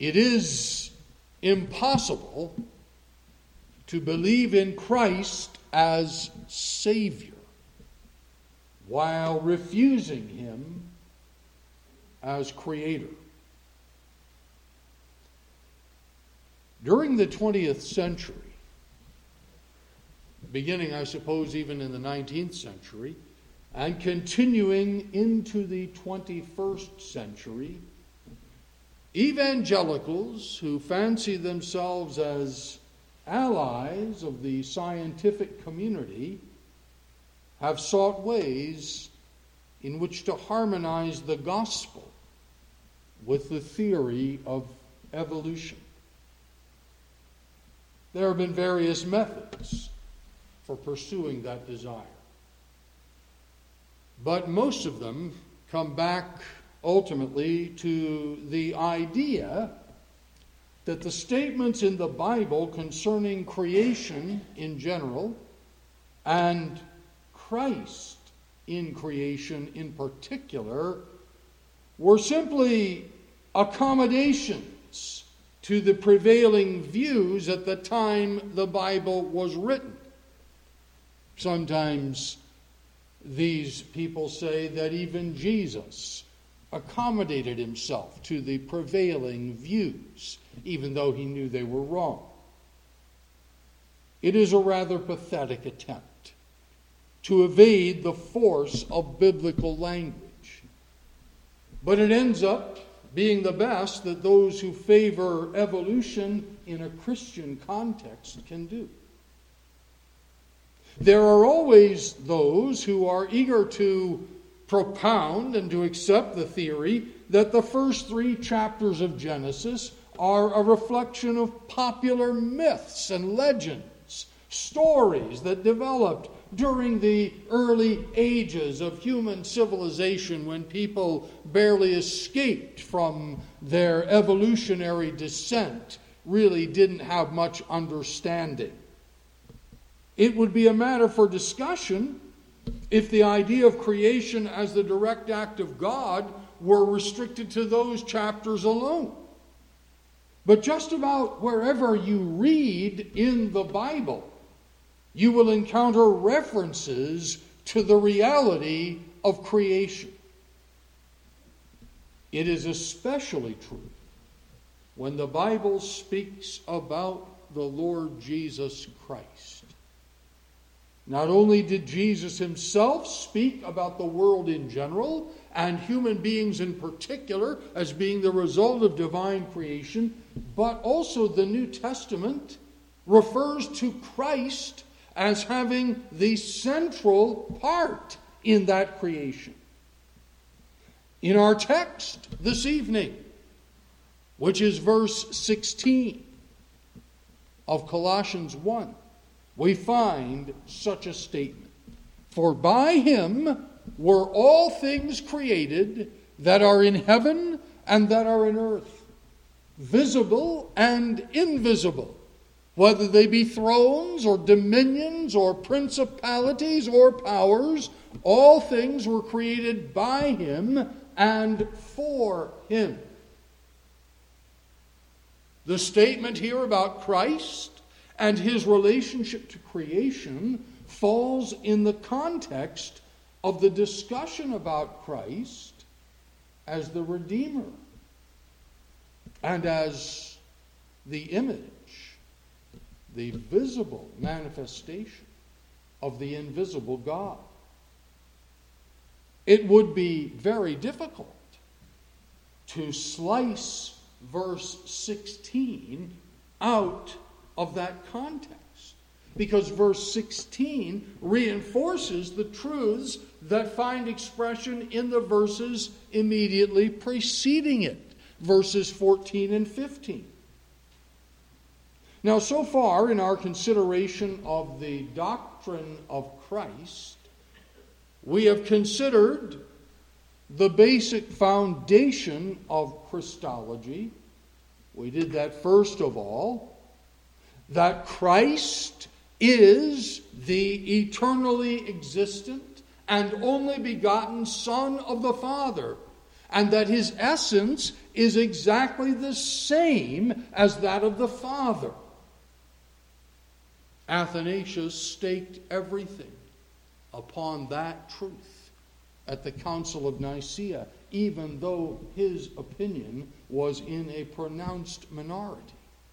It is impossible to believe in Christ as Savior while refusing Him as Creator. During the 20th century, beginning, I suppose, even in the 19th century, and continuing into the 21st century, evangelicals who fancy themselves as allies of the scientific community have sought ways in which to harmonize the gospel with the theory of evolution. There have been various methods for pursuing that desire, but most of them come back ultimately to the idea that the statements in the Bible concerning creation in general and Christ in creation in particular were simply accommodations to the prevailing views at the time the Bible was written. Sometimes these people say that even Jesus accommodated himself to the prevailing views, even though he knew they were wrong. It is a rather pathetic attempt to evade the force of biblical language. But it ends up being the best that those who favor evolution in a Christian context can do. There are always those who are eager to propound and to accept the theory that the first 3 chapters of Genesis are a reflection of popular myths and legends, stories that developed during the early ages of human civilization when people barely escaped from their evolutionary descent, really didn't have much understanding. It would be a matter for discussion if the idea of creation as the direct act of God were restricted to those chapters alone. But just about wherever you read in the Bible, you will encounter references to the reality of creation. It is especially true when the Bible speaks about the Lord Jesus Christ. Not only did Jesus himself speak about the world in general and human beings in particular as being the result of divine creation, but also the New Testament refers to Christ as having the central part in that creation. In our text this evening, which is verse 16 of Colossians 1, we find such a statement. For by him were all things created that are in heaven and that are in earth, visible and invisible, whether they be thrones or dominions or principalities or powers, all things were created by him and for him. The statement here about Christ and his relationship to creation falls in the context of the discussion about Christ as the Redeemer and as the image, the visible manifestation of the invisible God. It would be very difficult to slice verse 16 out of that context, because verse 16 reinforces the truths that find expression in the verses immediately preceding it, verses 14 and 15. Now, so far in our consideration of the doctrine of Christ, we have considered the basic foundation of Christology. We did that first of all, that Christ is the eternally existent and only begotten Son of the Father, and that his essence is exactly the same as that of the Father. Athanasius staked everything upon that truth at the Council of Nicaea, even though his opinion was in a pronounced minority.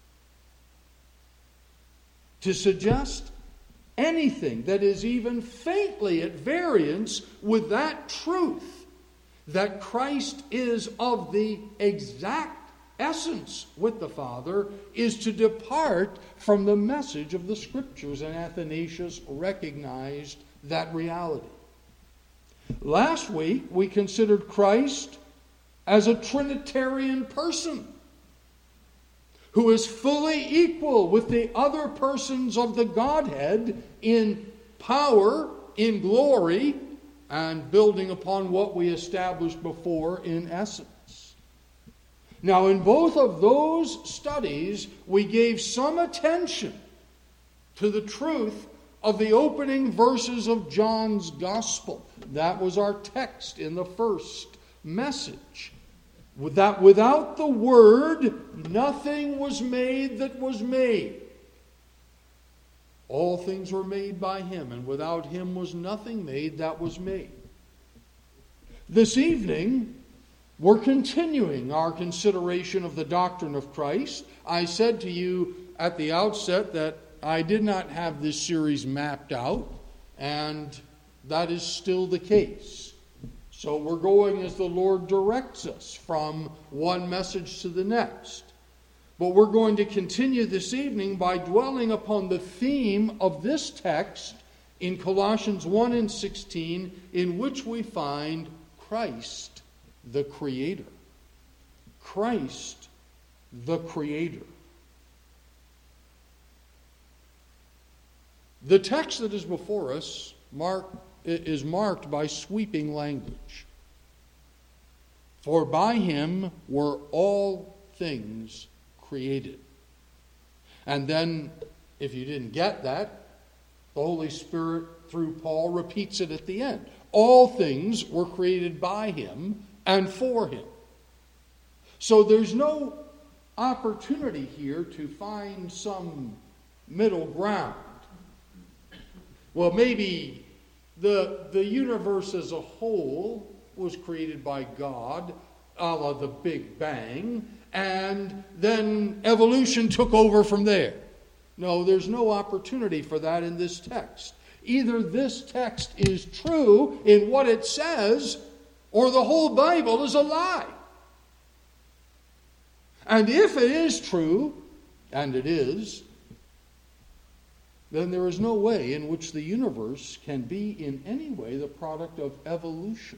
To suggest anything that is even faintly at variance with that truth, that Christ is of the exact essence with the Father, is to depart from the message of the Scriptures, and Athanasius recognized that reality. Last week, we considered Christ as a Trinitarian person who is fully equal with the other persons of the Godhead in power, in glory, and building upon what we established before in essence. Now, in both of those studies, we gave some attention to the truth of the opening verses of John's Gospel. That was our text in the first message. That without the Word, nothing was made that was made. All things were made by Him, and without Him was nothing made that was made. This evening, we're continuing our consideration of the doctrine of Christ. I said to you at the outset that I did not have this series mapped out, and that is still the case. So we're going as the Lord directs us from one message to the next. But we're going to continue this evening by dwelling upon the theme of this text in Colossians 1 and 16, in which we find Christ the Creator. Christ the Creator. The text that is before us is marked by sweeping language. For by Him were all things created. And then, if you didn't get that, the Holy Spirit, through Paul, repeats it at the end. All things were created by Him and for Him. So there's no opportunity here to find some middle ground. Well, maybe the universe as a whole was created by God, a la the Big Bang, and then evolution took over from there. No, there's no opportunity for that in this text. Either this text is true in what it says, or the whole Bible is a lie. And if it is true, and it is, then there is no way in which the universe can be in any way the product of evolution.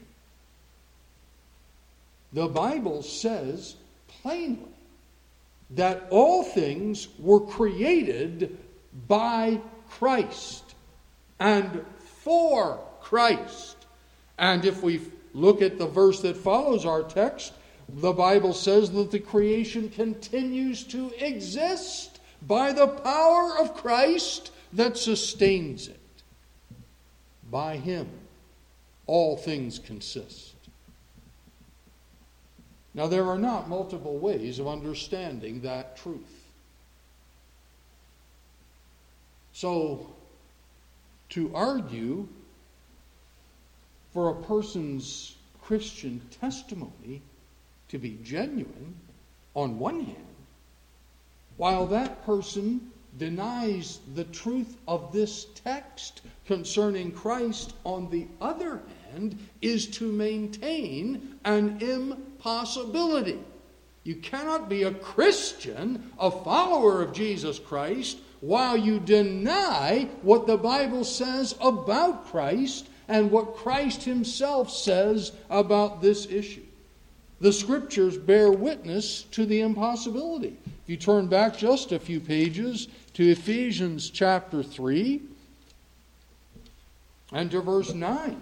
The Bible says plainly that all things were created by Christ and for Christ. And if we look at the verse that follows our text, the Bible says that the creation continues to exist by the power of Christ that sustains it. By Him, all things consist. Now, there are not multiple ways of understanding that truth. So, to argue for a person's Christian testimony to be genuine, on one hand, while that person denies the truth of this text concerning Christ, on the other hand, is to maintain an impossibility. You cannot be a Christian, a follower of Jesus Christ, while you deny what the Bible says about Christ and what Christ Himself says about this issue. The Scriptures bear witness to the impossibility. If you turn back just a few pages to Ephesians chapter 3 and to verse 9.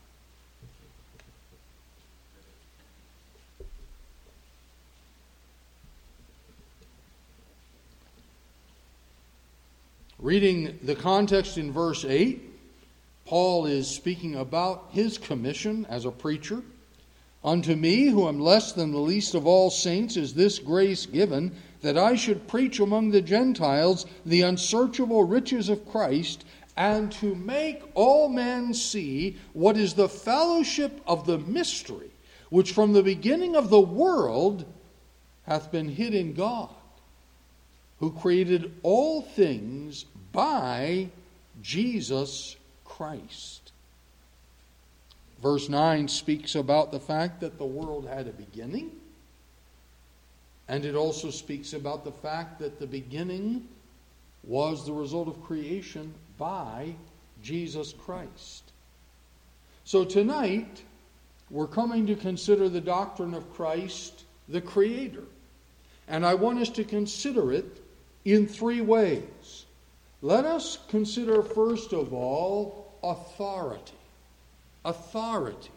Reading the context in verse 8, Paul is speaking about his commission as a preacher, Unto me, who am less than the least of all saints, is this grace given, that I should preach among the Gentiles the unsearchable riches of Christ, and to make all men see what is the fellowship of the mystery, which from the beginning of the world hath been hid in God, who created all things by Jesus Christ. Verse 9 speaks about the fact that the world had a beginning, and it also speaks about the fact that the beginning was the result of creation by Jesus Christ. So tonight, we're coming to consider the doctrine of Christ, the Creator. And I want us to consider it in three ways. Let us consider, first of all, authority. Authority.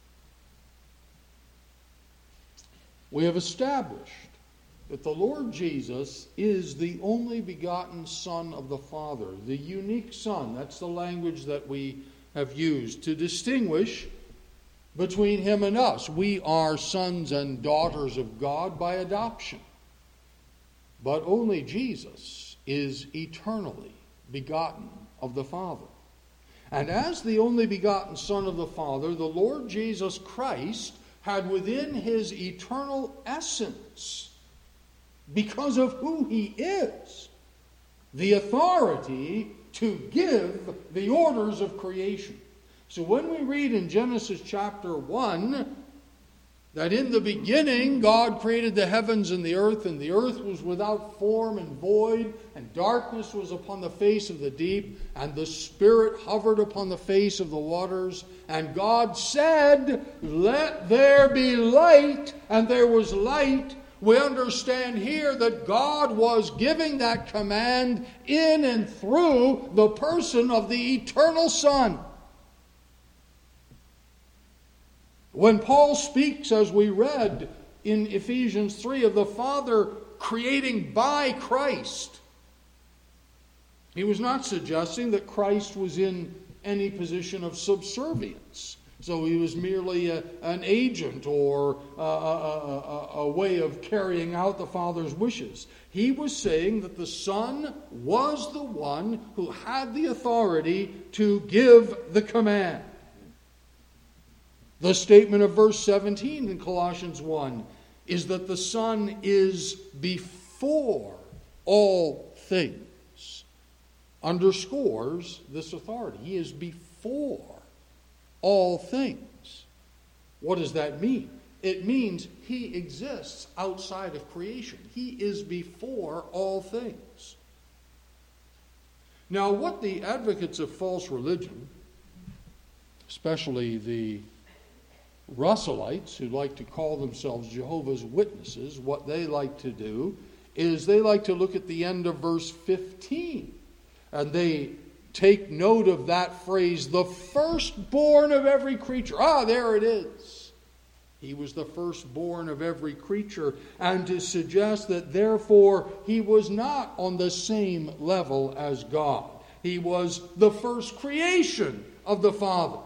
We have established that the Lord Jesus is the only begotten Son of the Father, the unique Son. That's the language that we have used to distinguish between him and us. We are sons and daughters of God by adoption. But only Jesus is eternally begotten of the Father. And as the only begotten Son of the Father, the Lord Jesus Christ had within his eternal essence, because of who he is, the authority to give the orders of creation. So when we read in Genesis chapter 1 that in the beginning God created the heavens and the earth was without form and void, and darkness was upon the face of the deep, and the Spirit hovered upon the face of the waters, and God said, "Let there be light," and there was light. We understand here that God was giving that command in and through the person of the eternal Son. When Paul speaks, as we read in Ephesians 3, of the Father creating by Christ, he was not suggesting that Christ was in any position of subservience. So he was merely an agent or a way of carrying out the Father's wishes. He was saying that the Son was the one who had the authority to give the command. The statement of verse 17 in Colossians 1 is that the Son is before all things. Underscores this authority. He is before all things. What does that mean? It means he exists outside of creation. He is before all things. Now, what the advocates of false religion, especially the Russellites, who like to call themselves Jehovah's Witnesses, what they like to do is they like to look at the end of verse 15, and they take note of that phrase, the firstborn of every creature. There it is. He was the firstborn of every creature, and to suggest that therefore he was not on the same level as God. He was the first creation of the Father.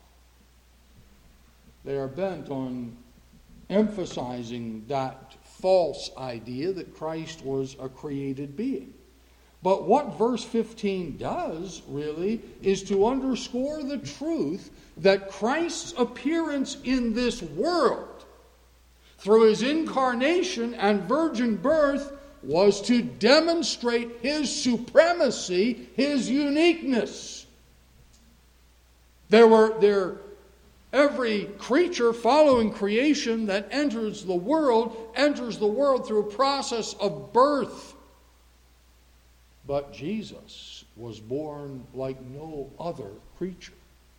They are bent on emphasizing that false idea that Christ was a created being. But what verse 15 does, really, is to underscore the truth that Christ's appearance in this world, through his incarnation and virgin birth, was to demonstrate his supremacy, his uniqueness. Every creature following creation that enters the world through a process of birth. But Jesus was born like no other creature.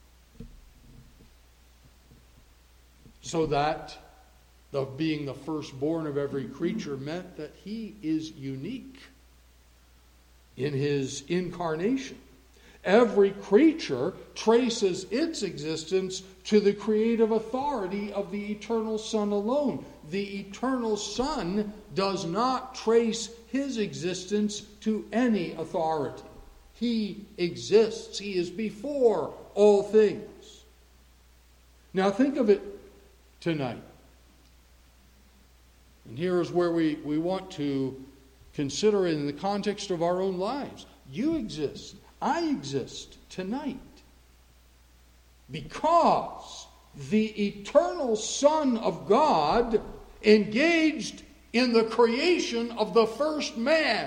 So that being the firstborn of every creature meant that he is unique in his incarnation. Every creature traces its existence to the creative authority of the eternal Son alone. The eternal Son does not trace his existence to any authority. He exists. He is before all things. Now think of it tonight. And here is where we want to consider it in the context of our own lives. You exist. I exist tonight because the eternal Son of God engaged in the creation of the first man.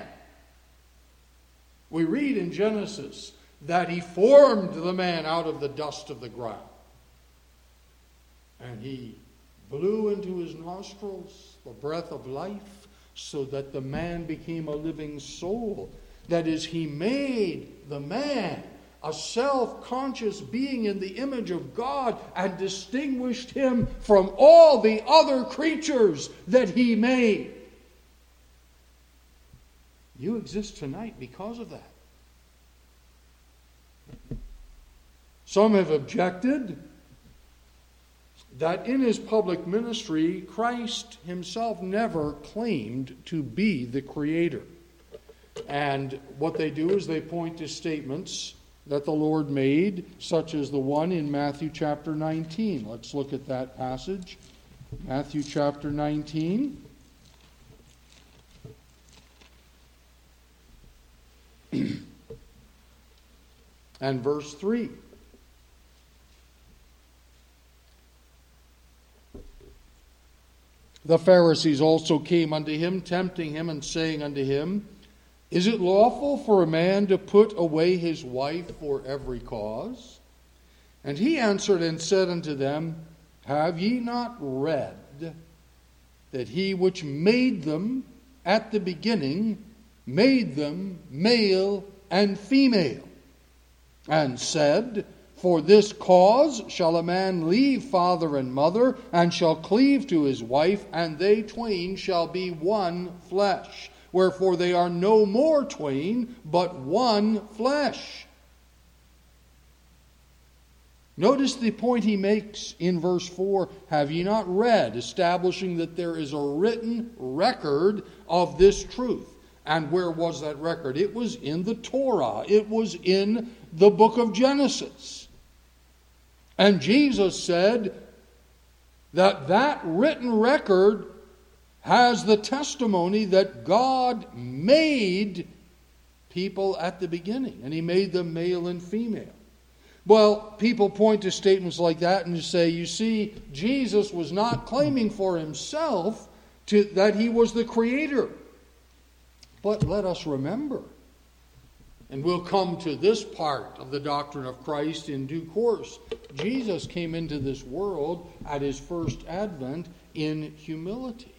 We read in Genesis that he formed the man out of the dust of the ground. And he blew into his nostrils the breath of life so that the man became a living soul. That is, he made the man a self-conscious being in the image of God and distinguished him from all the other creatures that he made. You exist tonight because of that. Some have objected that in his public ministry, Christ himself never claimed to be the creator. And what they do is they point to statements that the Lord made, such as the one in Matthew chapter 19. Let's look at that passage. Matthew chapter 19. And verse 3. The Pharisees also came unto him, tempting him, and saying unto him, Is it lawful for a man to put away his wife for every cause? And he answered and said unto them, Have ye not read that he which made them at the beginning made them male and female, and said, For this cause shall a man leave father and mother, and shall cleave to his wife, and they twain shall be one flesh. Wherefore they are no more twain, but one flesh. Notice the point he makes in verse 4, Have ye not read, establishing that there is a written record of this truth. And where was that record? It was in the Torah. It was in the book of Genesis. And Jesus said that that written record has the testimony that God made people at the beginning. And he made them male and female. Well, people point to statements like that and say, you see, Jesus was not claiming for himself that he was the creator. But let us remember, and we'll come to this part of the doctrine of Christ in due course, Jesus came into this world at his first advent in humility.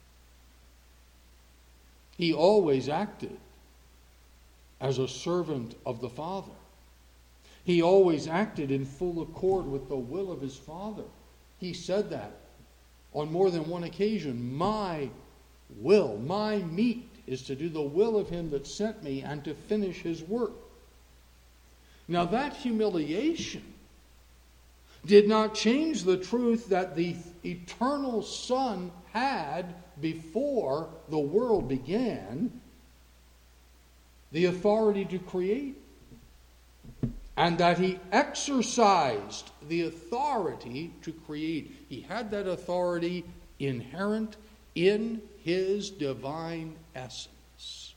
He always acted as a servant of the Father. He always acted in full accord with the will of his Father. He said that on more than one occasion. My will, my meat is to do the will of him that sent me and to finish his work. Now that humiliation did not change the truth that the eternal Son had before the world began the authority to create, and that he exercised the authority to create. He had that authority inherent in his divine essence.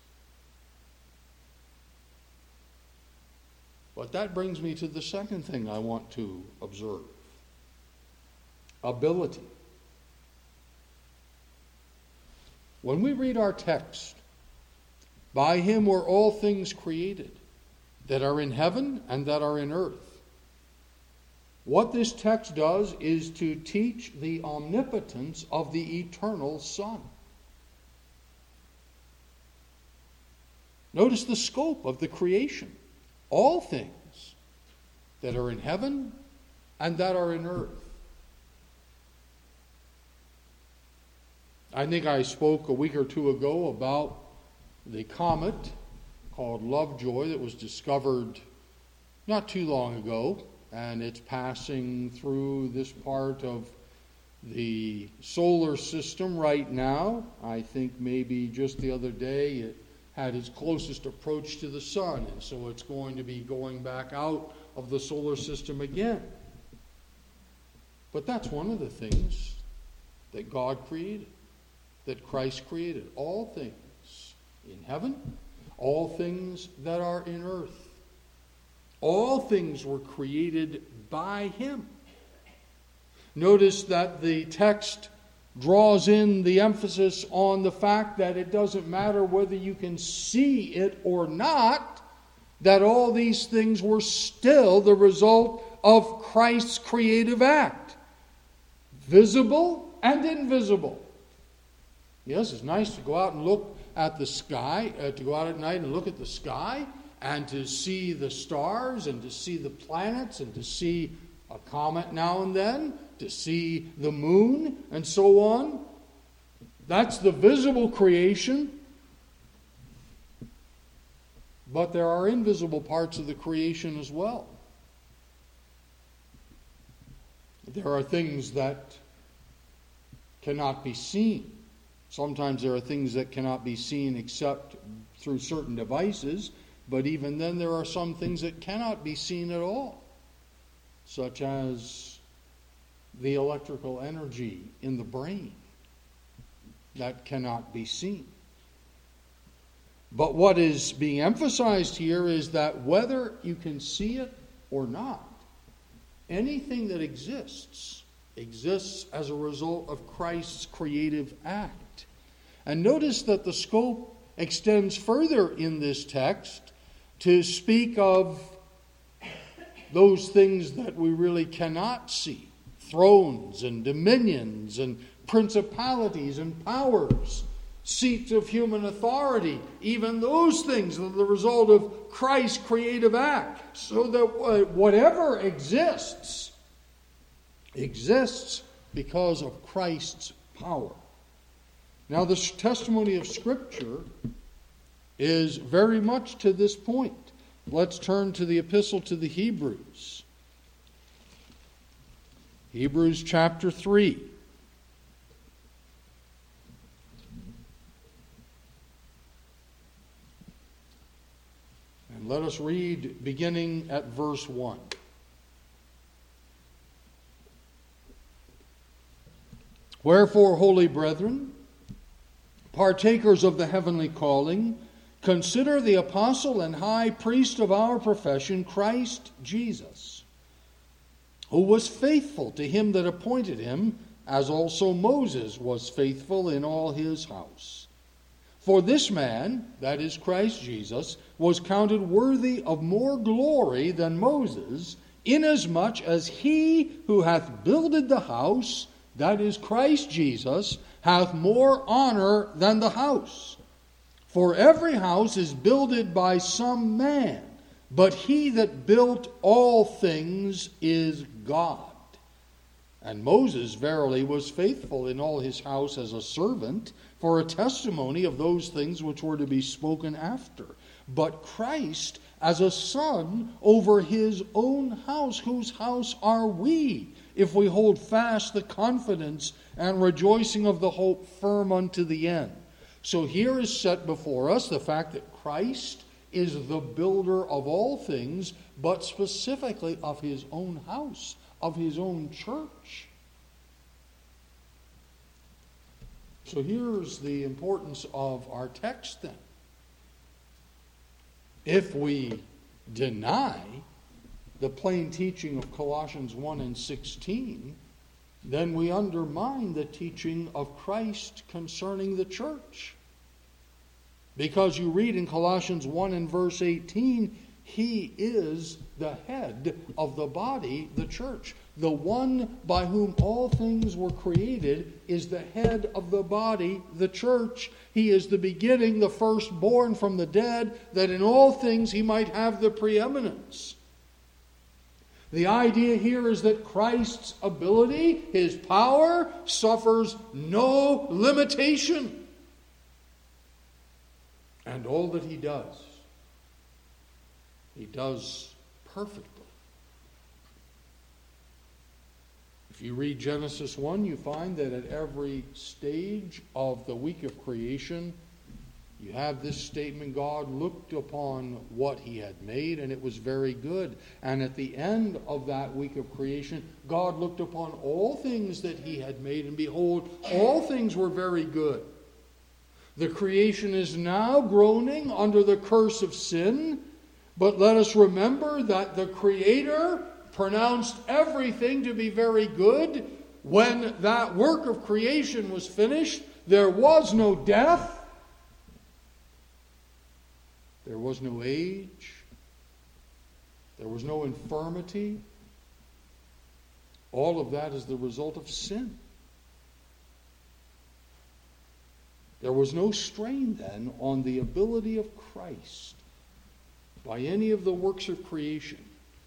But that brings me to the second thing I want to observe. Ability. When we read our text, by him were all things created, that are in heaven and that are in earth. What this text does is to teach the omnipotence of the eternal Son. Notice the scope of the creation. All things that are in heaven and that are in earth. I think I spoke a week or two ago about the comet called Lovejoy that was discovered not too long ago, and it's passing through this part of the solar system right now. I think maybe just the other day it had its closest approach to the sun, and so it's going to be going back out of the solar system again. But that's one of the things that God created, that Christ created. All things in heaven, all things that are in earth. All things were created by him. Notice that the text draws in the emphasis on the fact that it doesn't matter whether you can see it or not, that all these things were still the result of Christ's creative act. Visible and invisible. Yes, it's nice to go out and look at the sky, to go out at night and look at the sky, and to see the stars, and to see the planets, and to see a comet now and then, to see the moon, and so on. That's the visible creation. But there are invisible parts of the creation as well. There are things that cannot be seen. Sometimes there are things that cannot be seen except through certain devices, but even then there are some things that cannot be seen at all, such as the electrical energy in the brain that cannot be seen. But what is being emphasized here is that whether you can see it or not, anything that exists as a result of Christ's creative act. And notice that the scope extends further in this text to speak of those things that we really cannot see. Thrones and dominions and principalities and powers, seats of human authority, even those things are the result of Christ's creative act. So that whatever exists because of Christ's power. Now, the testimony of Scripture is very much to this point. Let's turn to the epistle to the Hebrews. Hebrews chapter 3. And let us read beginning at verse 1. Wherefore, holy brethren, partakers of the heavenly calling, consider the apostle and high priest of our profession, Christ Jesus, who was faithful to him that appointed him, as also Moses was faithful in all his house. For this man, that is Christ Jesus, was counted worthy of more glory than Moses, inasmuch as he who hath builded the house, that is Christ Jesus, hath more honor than the house. For every house is builded by some man, but he that built all things is God. And Moses verily was faithful in all his house as a servant, for a testimony of those things which were to be spoken after. But Christ as a son over his own house, whose house are we, if we hold fast the confidence and rejoicing of the hope firm unto the end. So here is set before us the fact that Christ is the builder of all things, but specifically of his own house, of his own church. So here's the importance of our text then. If we deny the plain teaching of Colossians 1 and 16, then we undermine the teaching of Christ concerning the church. Because you read in Colossians 1 and verse 18, he is the head of the body, the church. The one by whom all things were created is the head of the body, the church. He is the beginning, the firstborn from the dead, that in all things he might have the preeminence. The idea here is that Christ's ability, his power, suffers no limitation. And all that he does perfectly. If you read Genesis 1, you find that at every stage of the week of creation, you have this statement, God looked upon what he had made, and it was very good. And at the end of that week of creation, God looked upon all things that he had made, and behold, all things were very good. The creation is now groaning under the curse of sin, but let us remember that the Creator pronounced everything to be very good. When that work of creation was finished, there was no death. There was no age. There was no infirmity. All of that is the result of sin. There was no strain then on the ability of Christ by any of the works of creation.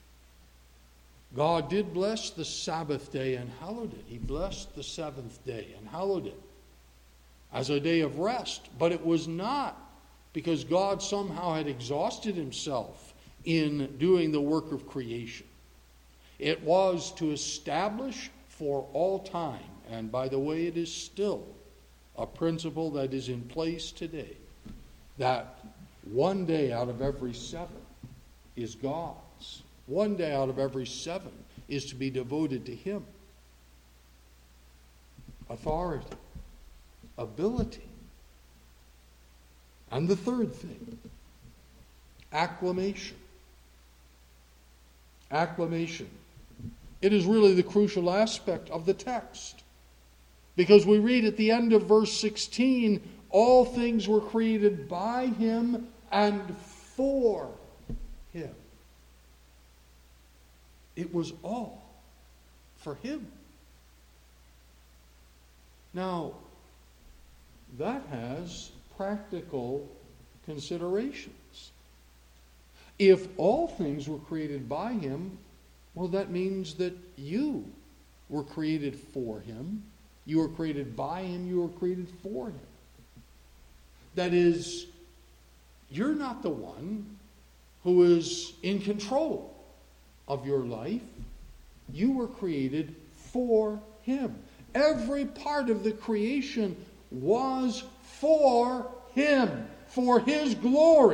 God did bless the Sabbath day and hallowed it. He blessed the seventh day and hallowed it as a day of rest. But it was not because God somehow had exhausted himself in doing the work of creation. It was to establish for all time, and by the way, it is still a principle that is in place today, that one day out of every 7 is God's. One day out of every 7 is to be devoted to him. Authority, ability. And the third thing, acclamation. Acclamation. It is really the crucial aspect of the text. Because we read at the end of verse 16, all things were created by him and for him. It was all for him. Now, that has practical considerations. If all things were created by him, well, that means that you were created for him. You were created by him. You were created for him. That is, you're not the one who is in control of your life. You were created for him. Every part of the creation was for him, for his glory.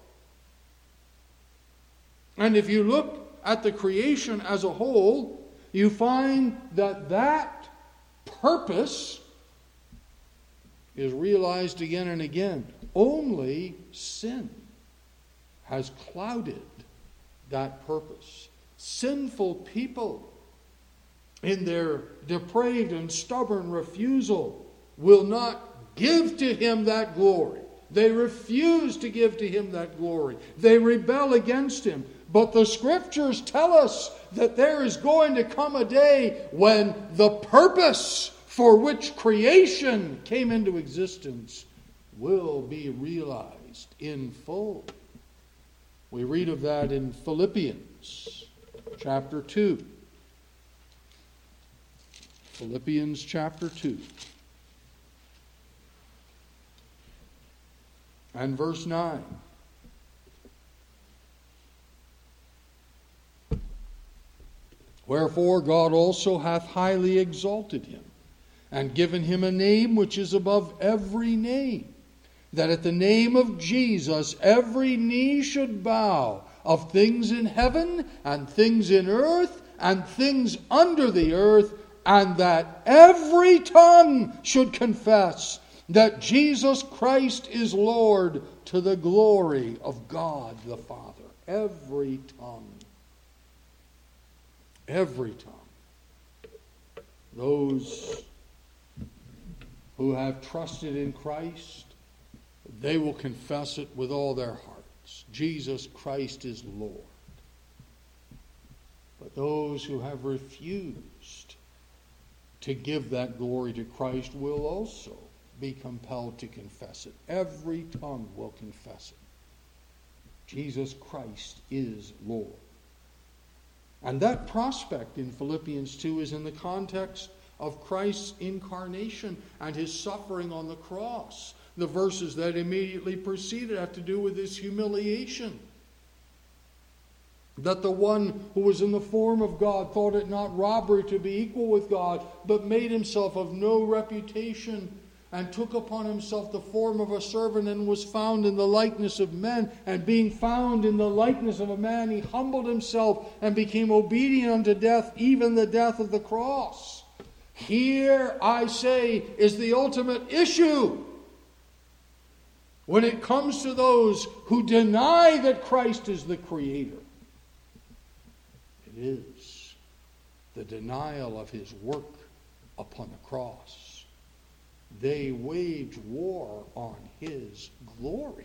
And if you look at the creation as a whole, you find that that purpose is realized again and again. Only sin has clouded that purpose. Sinful people, in their depraved and stubborn refusal, will not give to him that glory. They refuse to give to him that glory. They rebel against him. But the scriptures tell us that there is going to come a day when the purpose for which creation came into existence will be realized in full. We read of that in Philippians chapter 2. Philippians chapter 2. And verse 9. Wherefore God also hath highly exalted him, and given him a name which is above every name, that at the name of Jesus every knee should bow, of things in heaven, and things in earth, and things under the earth, and that every tongue should confess that Jesus Christ is Lord, to the glory of God the Father. Every tongue. Every tongue. Those who have trusted in Christ, they will confess it with all their hearts. Jesus Christ is Lord. But those who have refused to give that glory to Christ will also be compelled to confess it. Every tongue will confess it. Jesus Christ is Lord. And that prospect in Philippians 2 is in the context of Christ's incarnation and his suffering on the cross. The verses that immediately preceded have to do with his humiliation. That the one who was in the form of God thought it not robbery to be equal with God, but made himself of no reputation, and took upon himself the form of a servant and was found in the likeness of men. And being found in the likeness of a man, he humbled himself and became obedient unto death, even the death of the cross. Here, I say, is the ultimate issue when it comes to those who deny that Christ is the Creator. It is the denial of his work upon the cross. They wage war on his glory.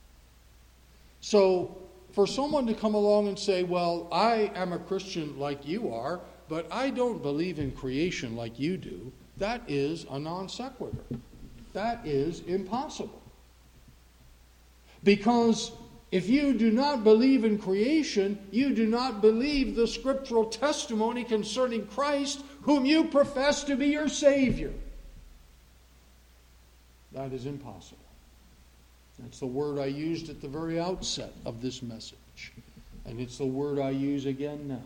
So, for someone to come along and say, well, I am a Christian like you are, but I don't believe in creation like you do, that is a non sequitur. That is impossible. Because if you do not believe in creation, you do not believe the scriptural testimony concerning Christ, whom you profess to be your Savior. That is impossible. That's the word I used at the very outset of this message. And it's the word I use again now.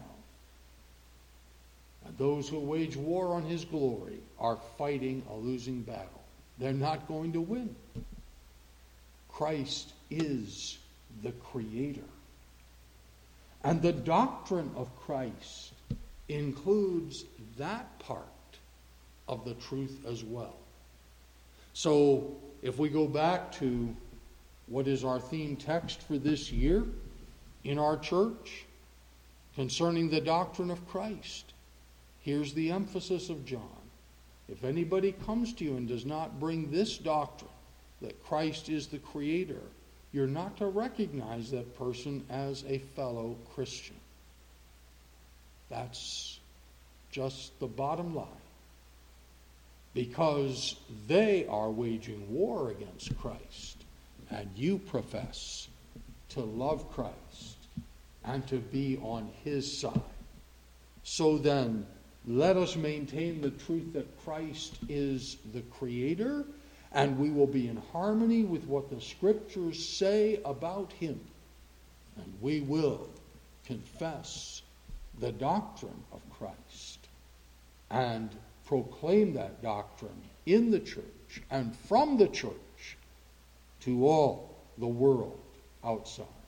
And those who wage war on his glory are fighting a losing battle. They're not going to win. Christ is the Creator. And the doctrine of Christ includes that part of the truth as well. So, if we go back to what is our theme text for this year in our church concerning the doctrine of Christ, here's the emphasis of John. If anybody comes to you and does not bring this doctrine, that Christ is the Creator, you're not to recognize that person as a fellow Christian. That's just the bottom line. Because they are waging war against Christ, and you profess to love Christ and to be on his side. So then, let us maintain the truth that Christ is the Creator, and we will be in harmony with what the Scriptures say about him. And we will confess the doctrine of Christ and proclaim that doctrine in the church and from the church to all the world outside.